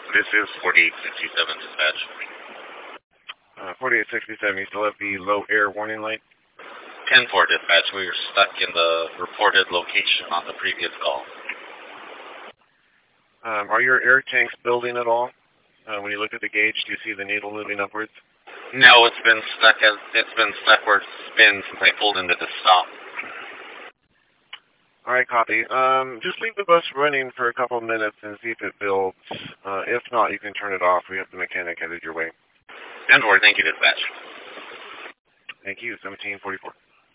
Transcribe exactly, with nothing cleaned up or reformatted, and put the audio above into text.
This is forty-eight sixty-seven dispatch. Uh, forty-eight sixty-seven, you still have the low air warning light? ten four dispatch, we were stuck in the reported location on the previous call. Um, are your air tanks building at all? Uh, when you look at the gauge, do you see the needle moving upwards? No, it's been stuck as it's been stuck where it's been since I pulled into the stop. All right, copy. Um, just leave the bus running for a couple of minutes and see if it builds. Uh, if not, you can turn it off. We have the mechanic headed your way. ten four, thank you, dispatch. Thank you, seventeen forty-four.